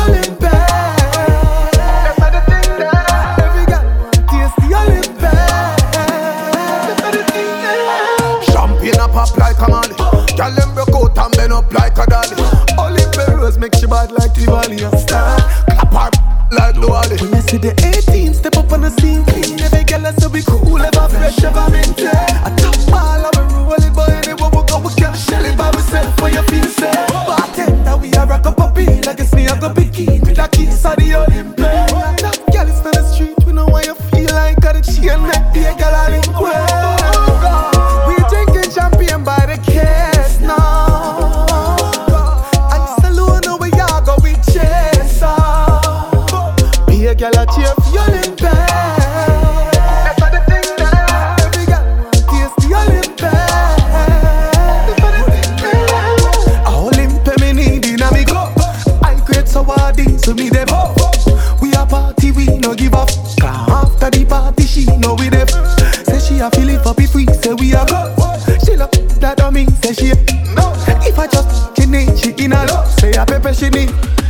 Olympic. That's not the thing there. Every girl want taste the Olympic. That's not the thing there. Champagne a pop like a molly. Girl them broke out and bend up like a dolly. Olympic rose make she bad like Tivoli. Star clap her like Duali. When I see the 18 step up on the scene clean. Every girl I say we cool, ever fresh, ever minty. I top ball, I will roll it, but anywhere we go we can't shell it by myself for your feel safe. Bartender we a rock up a beat like it's me I go bikini with a kiss of the Olympic. Top girl it's on the street, we know why you feel like got a chain neck, the girl I link well. We drinking champagne by the case now. And it's alone now we all go we chase up. Be a girl a cheer for your Olympic. That's not the thing there. Every girl want taste the Olympic. That's not the thing there. A Olympic me need in a me cup. I create so hard things to me them up. We a party we no give up. Cause after the party she know we them. Say she a feel it for be free. Say we a go. She love that on me. Say she no. If I just she need she in a love. Say a pepper she need.